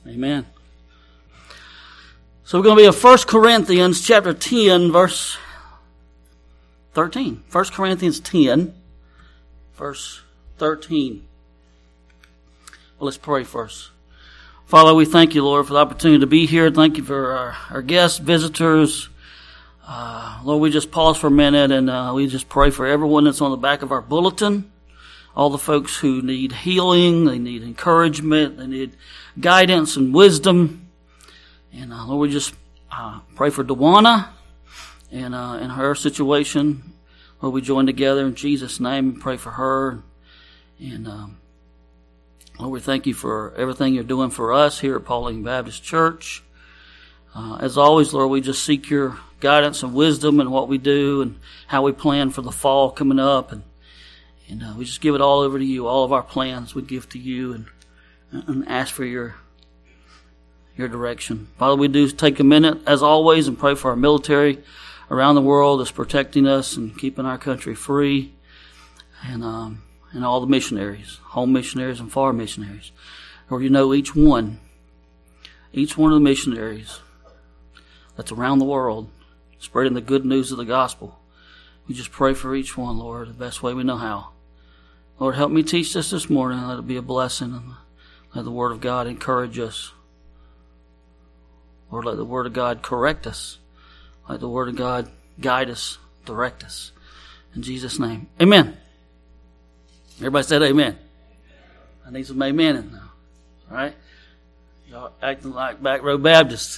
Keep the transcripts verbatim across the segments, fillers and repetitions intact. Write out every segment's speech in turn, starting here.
Amen. So we're going to be in First Corinthians chapter ten, verse thirteen. First Corinthians ten, verse thirteen. Well, let's pray first. Father, we thank you, Lord, for the opportunity to be here. Thank you for our, our guests, visitors. Uh, Lord, we just pause for a minute and uh, we just pray for everyone that's on the back of our bulletin. All the folks who need healing, they need encouragement, they need guidance and wisdom. And uh, Lord, we just uh, pray for Dewana and uh, in her situation. Lord, we join together in Jesus' name and pray for her. And um, Lord, we thank you for everything you're doing for us here at Pauline Baptist Church. Uh, as always, Lord, we just seek your guidance and wisdom in what we do and how we plan for the fall coming up. And, and uh, we just give it all over to you. All of our plans we give to you and, and ask for your your direction. Father, we do take a minute, as always, and pray for our military around the world that's protecting us and keeping our country free. And um, and all the missionaries, home missionaries and foreign missionaries. Lord, you know each one, each one of the missionaries that's around the world, spreading the good news of the gospel. We just pray for each one, Lord, the best way we know how. Lord, help me teach this this morning. Let it be a blessing. And let the Word of God encourage us. Lord, let the Word of God correct us. Let the Word of God guide us, direct us. In Jesus' name, amen. Everybody said amen. I need some amen in now. All right? Y'all acting like back row Baptists.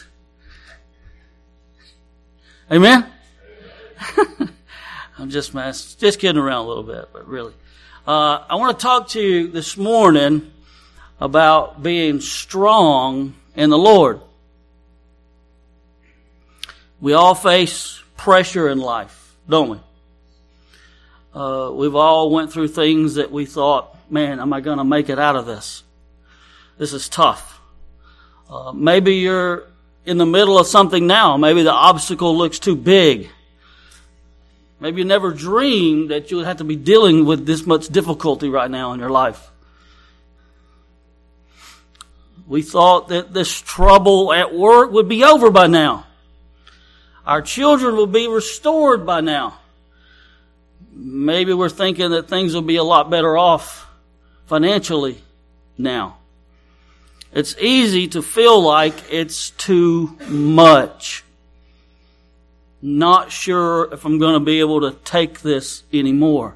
Amen? I'm just just kidding around a little bit, but really. Uh, I want to talk to you this morning about being strong in the Lord. We all face pressure in life, don't we? Uh, we've all went through things that we thought, man, am I going to make it out of this? This is tough. Uh, maybe you're in the middle of something now. Maybe the obstacle looks too big. Maybe you never dreamed that you would have to be dealing with this much difficulty right now in your life. We thought that this trouble at work would be over by now. Our children will be restored by now. Maybe we're thinking that things will be a lot better off financially now. It's easy to feel like it's too much. Not sure if I'm going to be able to take this anymore.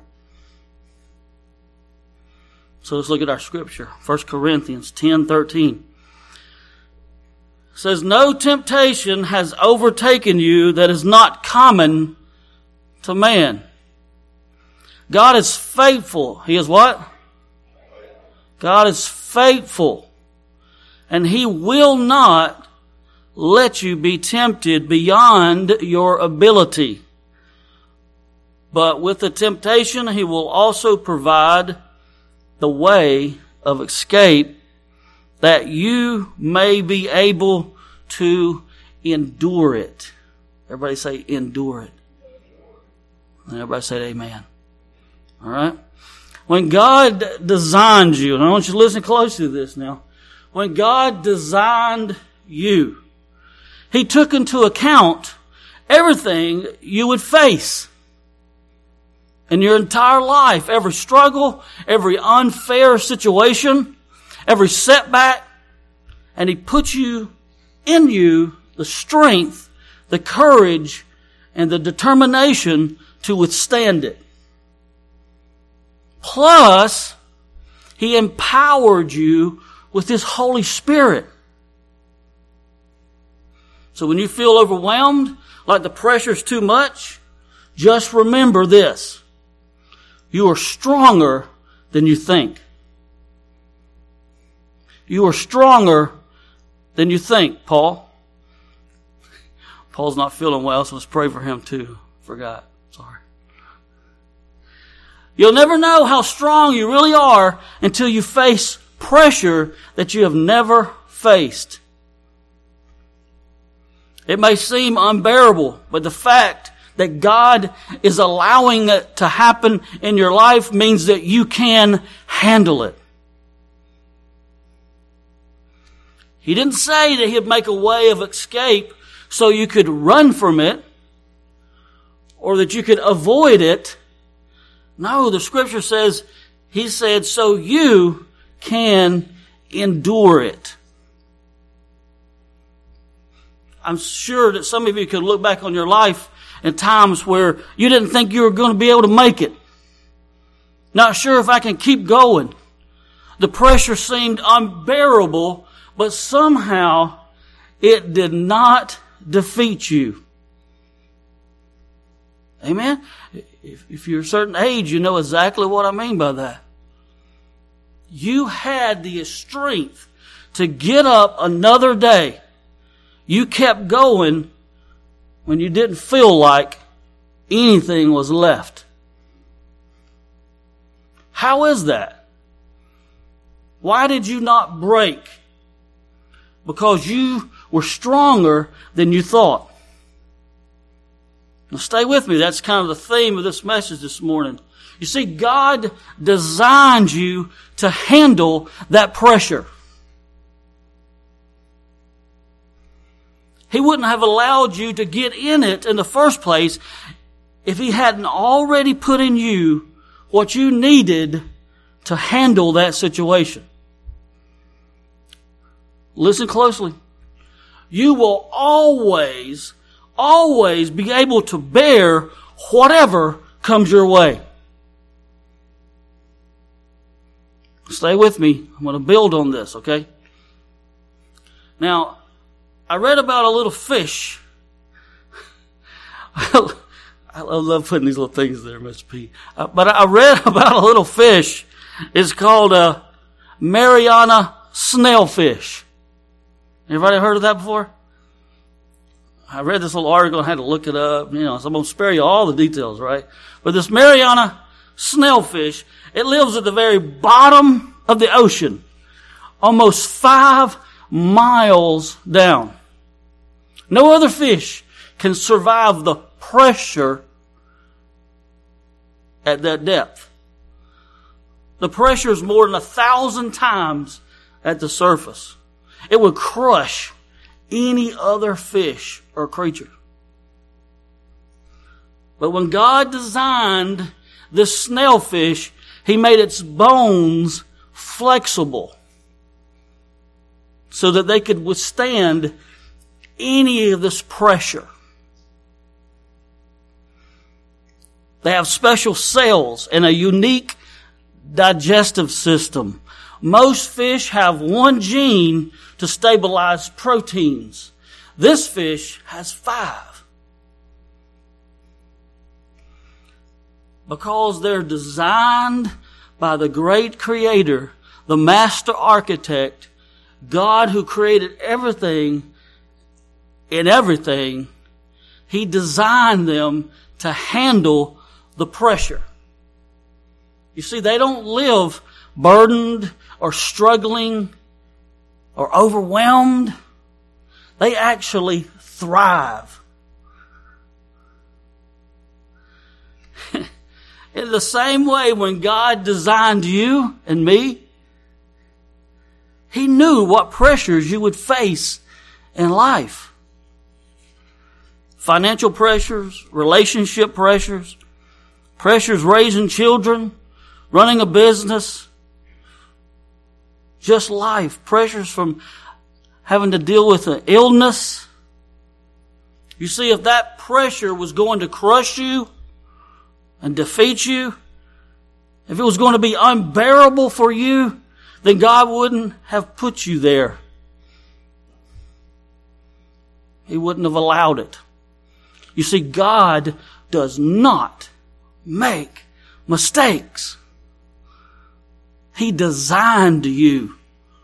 So let's look at our scripture. First Corinthians ten thirteen. It says, no temptation has overtaken you that is not common to man. God is faithful. He is what? God is faithful. And He will not let you be tempted beyond your ability. But with the temptation, He will also provide the way of escape that you may be able to endure it. Everybody say endure it. And everybody say amen. All right? When God designed you, and I want you to listen closely to this now. When God designed you, He took into account everything you would face in your entire life. Every struggle, every unfair situation, every setback. And He put you in you the strength, the courage, and the determination to withstand it. Plus, He empowered you with His Holy Spirit. So when you feel overwhelmed, like the pressure's too much, just remember this. You are stronger than you think. You are stronger than you think, Paul. Paul's not feeling well, so let's pray for him too. Forgot. Sorry. You'll never know how strong you really are until you face pressure that you have never faced. It may seem unbearable, but the fact that God is allowing it to happen in your life means that you can handle it. He didn't say that he'd make a way of escape so you could run from it or that you could avoid it. No, the scripture says, he said, so you can endure it. I'm sure that some of you could look back on your life in times where you didn't think you were going to be able to make it. Not sure if I can keep going. The pressure seemed unbearable, but somehow it did not defeat you. Amen? If, if you're a certain age, you know exactly what I mean by that. You had the strength to get up another day. You kept going when you didn't feel like anything was left. How is that? Why did you not break? Because you were stronger than you thought. Now stay with me. That's kind of the theme of this message this morning. You see, God designed you to handle that pressure. He wouldn't have allowed you to get in it in the first place if He hadn't already put in you what you needed to handle that situation. Listen closely. You will always, always be able to bear whatever comes your way. Stay with me. I'm going to build on this, okay? Now, I read about a little fish. I love putting these little things there, Mister P. Uh, but I read about a little fish. It's called a Mariana snailfish. Everybody heard of that before? I read this little article and had to look it up. You know, so I'm going to spare you all the details, right? But this Mariana snailfish, it lives at the very bottom of the ocean, almost five miles down. No other fish can survive the pressure at that depth. The pressure is more than a thousand times at the surface. It would crush any other fish or creature. But when God designed this snailfish, He made its bones flexible so that they could withstand any of this pressure. They have special cells and a unique digestive system. Most fish have one gene to stabilize proteins. This fish has five. Because they're designed by the great Creator, the Master Architect, God who created everything in everything, He designed them to handle the pressure. You see, they don't live burdened or struggling or overwhelmed. They actually thrive. In the same way, when God designed you and me, He knew what pressures you would face in life. Financial pressures, relationship pressures, pressures raising children, running a business, just life, pressures from having to deal with an illness. You see, if that pressure was going to crush you and defeat you, if it was going to be unbearable for you, then God wouldn't have put you there. He wouldn't have allowed it. You see, God does not make mistakes. He designed you.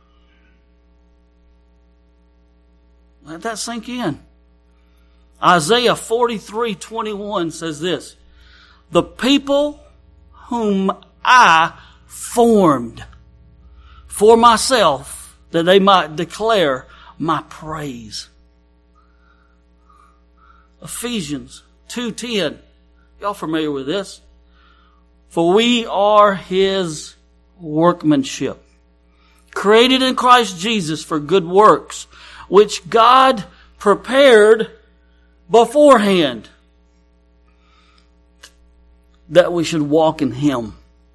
Let that sink in. Isaiah forty-three twenty-one says this: the people whom I formed for myself, that they might declare my praise. Ephesians two ten. Y'all familiar with this? For we are His workmanship, created in Christ Jesus for good works, which God prepared beforehand that we should walk in Him.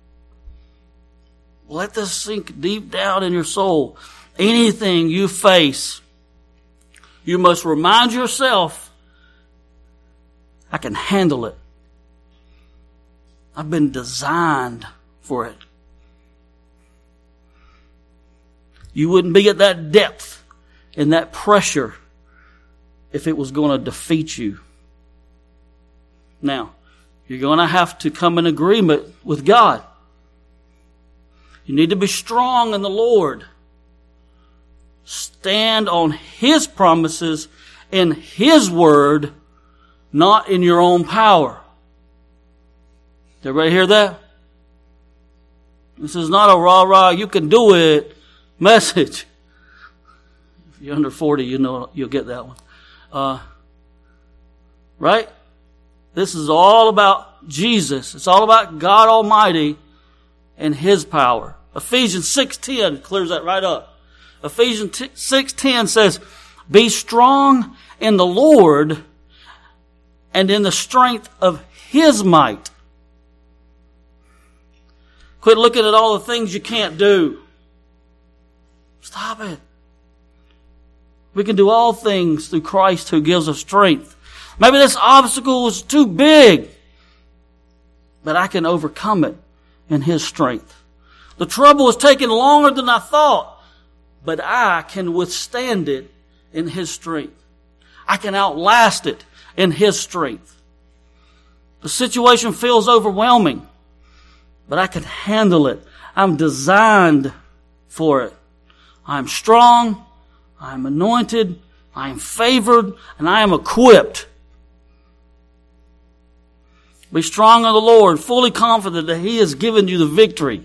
Let this sink deep down in your soul. Anything you face, you must remind yourself, I can handle it. I've been designed for it. You wouldn't be at that depth and that pressure if it was going to defeat you. Now, you're going to have to come in agreement with God. You need to be strong in the Lord. Stand on His promises in His word, not in your own power. Did everybody hear that? This is not a rah-rah, you can do it message. If you're under forty, you know you'll get that one. Uh, right? This is all about Jesus. It's all about God Almighty and His power. Ephesians six ten clears that right up. Ephesians six ten says, be strong in the Lord and in the strength of His might. Quit looking at all the things you can't do. Stop it. We can do all things through Christ who gives us strength. Maybe this obstacle is too big, but I can overcome it in His strength. The trouble is taking longer than I thought, but I can withstand it in His strength. I can outlast it in His strength. The situation feels overwhelming, but I can handle it. I'm designed for it. I'm strong, I'm anointed, I am favored, and I am equipped. Be strong in the Lord, fully confident that He has given you the victory.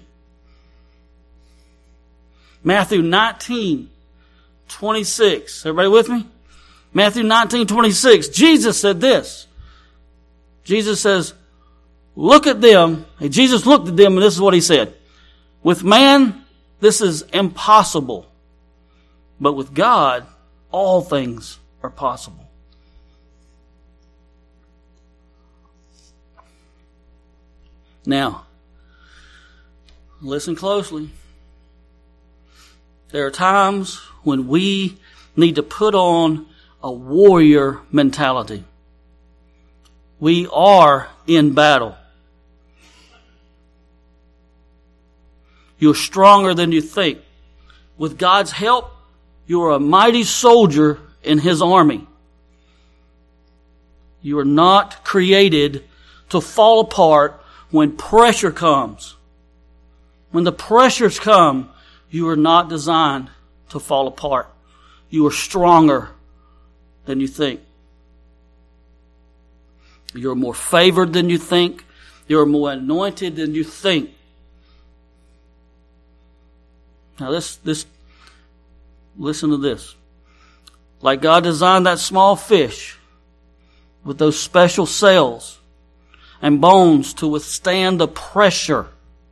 Matthew nineteen twenty-six. Everybody with me? Matthew nineteen twenty-six. Jesus said this. Jesus says, look at them. Hey, Jesus looked at them and this is what He said. With man, this is impossible. But with God, all things are possible. Now, listen closely. There are times when we need to put on a warrior mentality. We are in battle. You're stronger than you think. With God's help, you are a mighty soldier in His army. You are not created to fall apart when pressure comes. When the pressures come, you are not designed to fall apart. You are stronger than you think. You're more favored than you think. You're more anointed than you think. Now this, this, listen to this. Like God designed that small fish with those special cells and bones to withstand the pressure.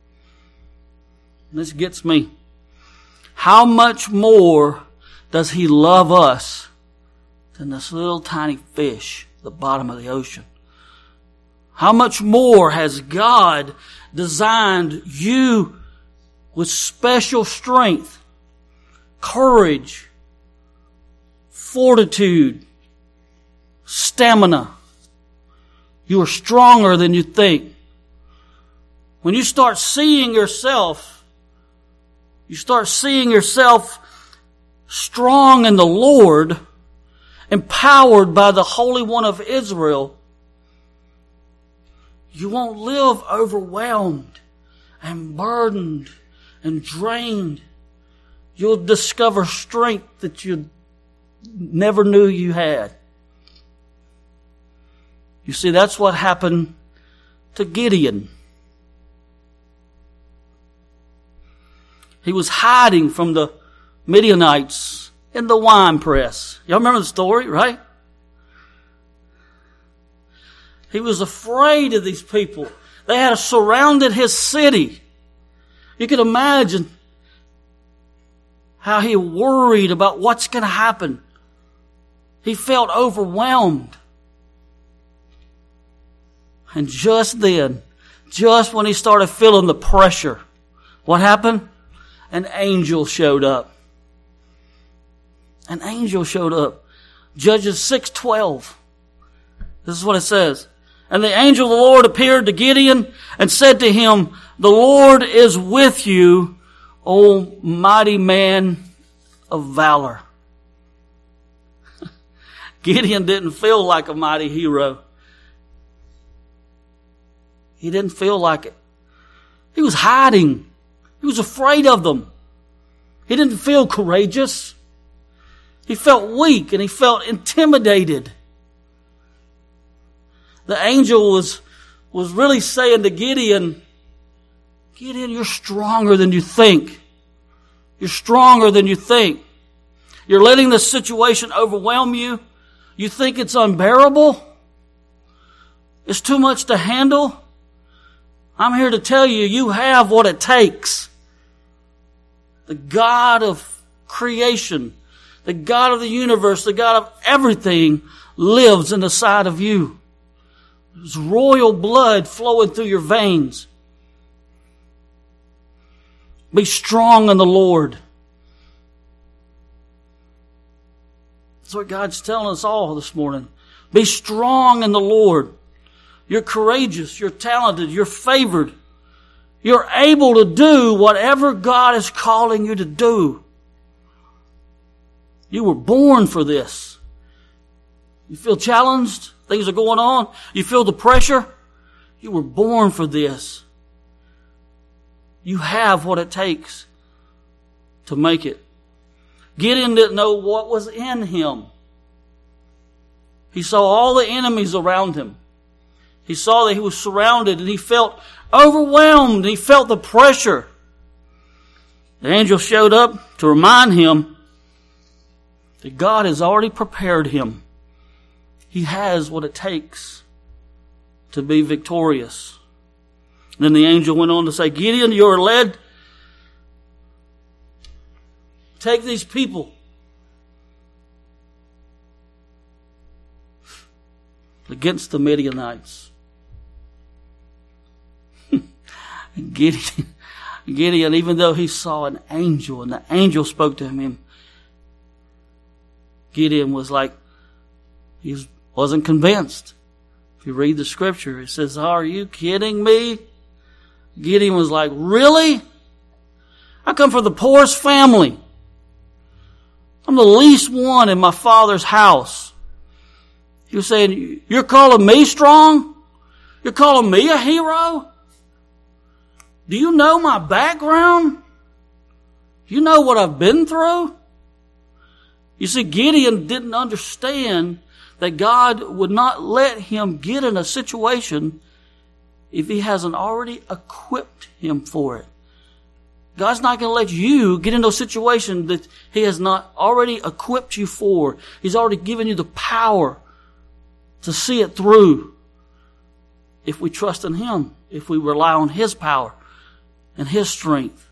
This gets me. How much more does He love us than this little tiny fish at the bottom of the ocean? How much more has God designed you with special strength, courage, fortitude, stamina? You are stronger than you think. When you start seeing yourself, you start seeing yourself strong in the Lord, empowered by the Holy One of Israel, you won't live overwhelmed and burdened and drained. You'll discover strength that you never knew you had. You see, that's what happened to Gideon. He was hiding from the Midianites in the wine press. Y'all remember the story, right? He was afraid of these people. They had surrounded his city. You can imagine how he worried about what's going to happen. He felt overwhelmed. And just then, just when he started feeling the pressure, what happened? An angel showed up. An angel showed up. Judges six twelve. This is what it says. And the angel of the Lord appeared to Gideon and said to him, "The Lord is with you, O mighty man of valor." Gideon didn't feel like a mighty hero. He didn't feel like it. He was hiding. He was afraid of them. He didn't feel courageous. He felt weak and he felt intimidated. The angel was, was really saying to Gideon, Gideon, you're stronger than you think. You're stronger than you think. You're letting this situation overwhelm you. You think it's unbearable. It's too much to handle. I'm here to tell you, you have what it takes. The God of creation, the God of the universe, the God of everything lives in the side of you. There's royal blood flowing through your veins. Be strong in the Lord. That's what God's telling us all this morning. Be strong in the Lord. You're courageous. You're talented. You're favored. You're able to do whatever God is calling you to do. You were born for this. You feel challenged? Things are going on? You feel the pressure? You were born for this. You have what it takes to make it. Gideon didn't know what was in him. He saw all the enemies around him. He saw that he was surrounded and he felt overwhelmed. He felt the pressure. The angel showed up to remind him that God has already prepared him. He has what it takes to be victorious. And then the angel went on to say, Gideon, you are led. Take these people. Against the Midianites. Gideon, Gideon, even though he saw an angel and the angel spoke to him, Gideon was like, he was, wasn't convinced. If you read the scripture, it says, are you kidding me? Gideon was like, really? I come from the poorest family. I'm the least one in my father's house. He was saying, you're calling me strong? You're calling me a hero? Do you know my background? Do you know what I've been through? You see, Gideon didn't understand that God would not let him get in a situation if he hasn't already equipped him for it. God's not going to let you get into a situation that he has not already equipped you for. He's already given you the power to see it through if we trust in him, if we rely on his power and his strength.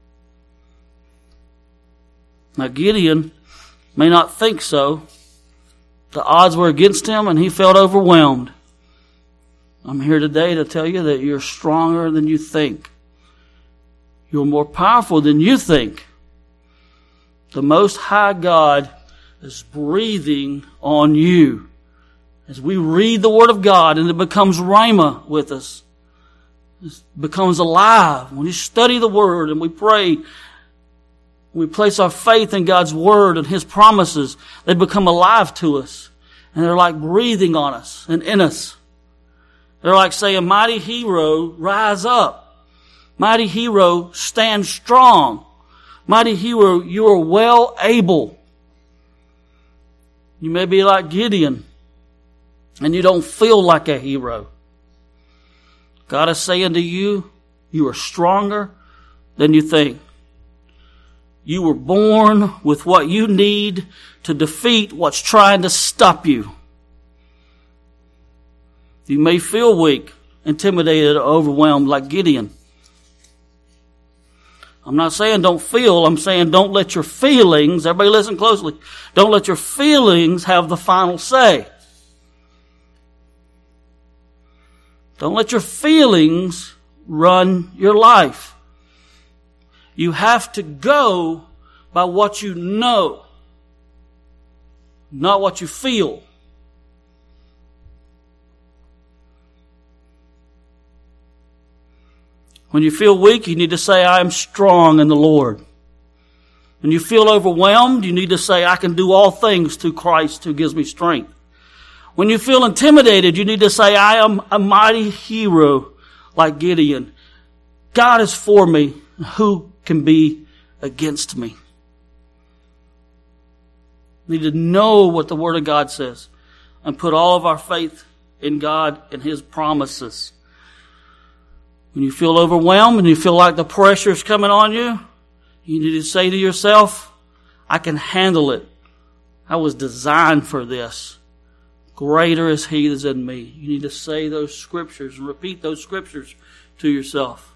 Now Gideon may not think so. The odds were against him and he felt overwhelmed. I'm here today to tell you that you're stronger than you think. You're more powerful than you think. The Most High God is breathing on you. As we read the Word of God and it becomes rhema with us, it becomes alive. When you study the Word and we pray, we place our faith in God's Word and His promises, they become alive to us. And they're like breathing on us and in us. They're like saying, mighty hero, rise up. Mighty hero, stand strong. Mighty hero, you are well able. You may be like Gideon, and you don't feel like a hero. God is saying to you, you are stronger than you think. You were born with what you need to defeat what's trying to stop you. You may feel weak, intimidated, or overwhelmed like Gideon. I'm not saying don't feel. I'm saying don't let your feelings, everybody listen closely, don't let your feelings have the final say. Don't let your feelings run your life. You have to go by what you know, not what you feel. When you feel weak, you need to say, I am strong in the Lord. When you feel overwhelmed, you need to say, I can do all things through Christ who gives me strength. When you feel intimidated, you need to say, I am a mighty hero like Gideon. God is for me. Who can be against me? We need to know what the Word of God says and put all of our faith in God and His promises. When you feel overwhelmed and you feel like the pressure is coming on you, you need to say to yourself, I can handle it. I was designed for this. Greater is He that is in me. You need to say those scriptures and repeat those scriptures to yourself.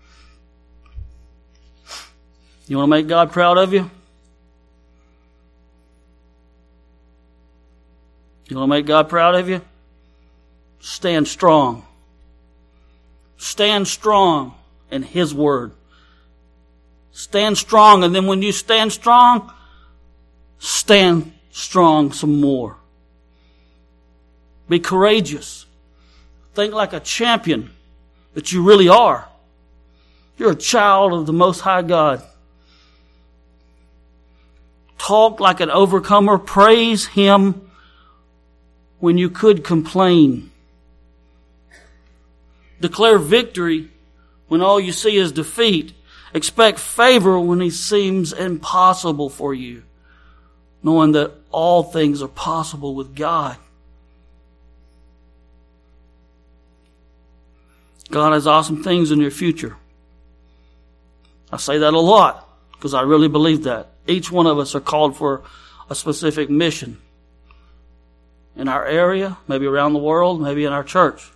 You want to make God proud of you? You want to make God proud of you? Stand strong. Stand strong in His Word. Stand strong, and then when you stand strong, stand strong some more. Be courageous. Think like a champion that you really are. You're a child of the Most High God. Talk like an overcomer. Praise Him when you could complain. Declare victory when all you see is defeat. Expect favor when it seems impossible for you, knowing that all things are possible with God. God has awesome things in your future. I say that a lot because I really believe that. Each one of us are called for a specific mission in our area, maybe around the world, maybe in our church.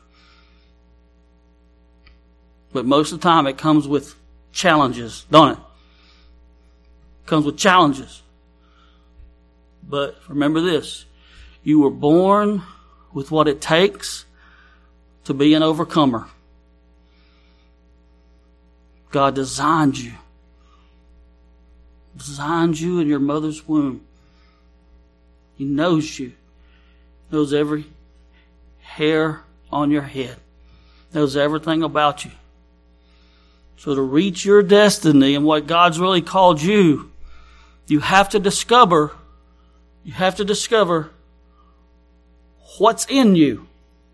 But most of the time it comes with challenges, don't it? It comes with challenges. But remember this, you were born with what it takes to be an overcomer. God designed you. Designed you in your mother's womb. He knows you. Knows every hair on your head. Knows everything about you. So to reach your destiny and what God's really called you, you have to discover, you have to discover what's in you.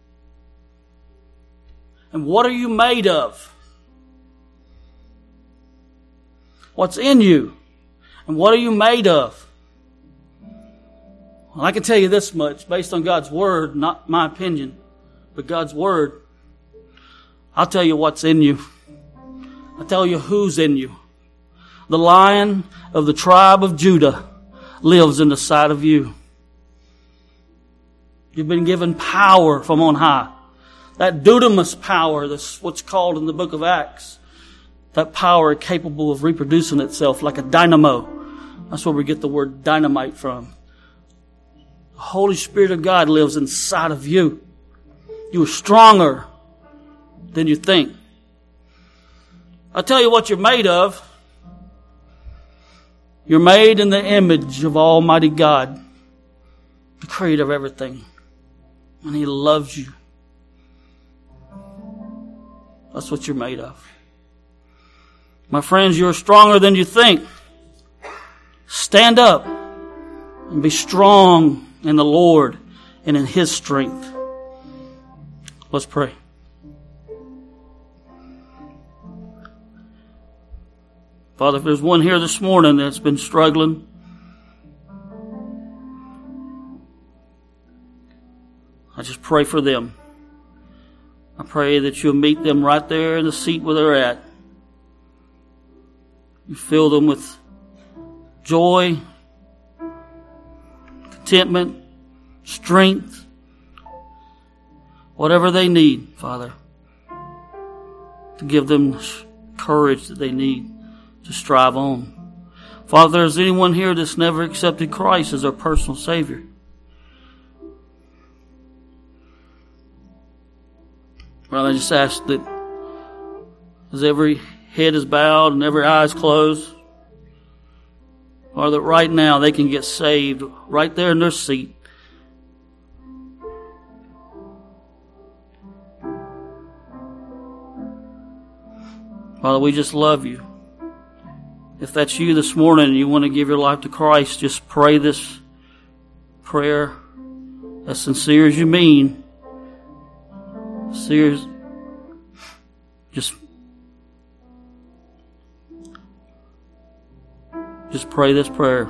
And what are you made of? What's in you? And what are you made of? Well, I can tell you this much based on God's Word, not my opinion, but God's Word. I'll tell you what's in you. I'll tell you who's in you. The Lion of the tribe of Judah lives in the side of you. You've been given power from on high. That dunamis power, that's what's called in the book of Acts. That power capable of reproducing itself like a dynamo. That's where we get the word dynamite from. The Holy Spirit of God lives inside of you. You are stronger than you think. I'll tell you what you're made of. You're made in the image of Almighty God, the creator of everything. And He loves you. That's what you're made of. My friends, you're stronger than you think. Stand up and be strong in the Lord and in His strength. Let's pray. Father, if there's one here this morning that's been struggling, I just pray for them. I pray that you'll meet them right there in the seat where they're at. You fill them with joy, contentment, strength, whatever they need, Father, to give them courage that they need to strive on. Father, if there's anyone here that's never accepted Christ as their personal Savior, Father, I just ask that as every head is bowed and every eye is closed, Father, that right now they can get saved right there in their seat. Father, we just love you. If that's you this morning and you want to give your life to Christ, just pray this prayer as sincere as you mean. Sincere, just, just pray this prayer.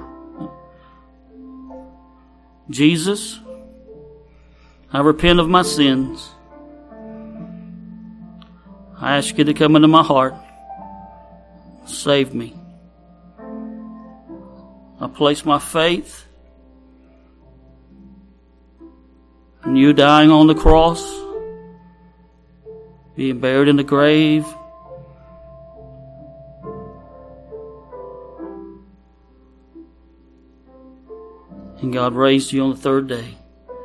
Jesus, I repent of my sins. I ask you to come into my heart. Save me. I place my faith in you dying on the cross, being buried in the grave, and God raised you on the third day.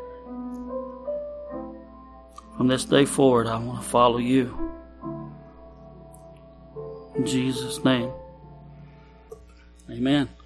From this day forward, I want to follow you. In Jesus' name, amen.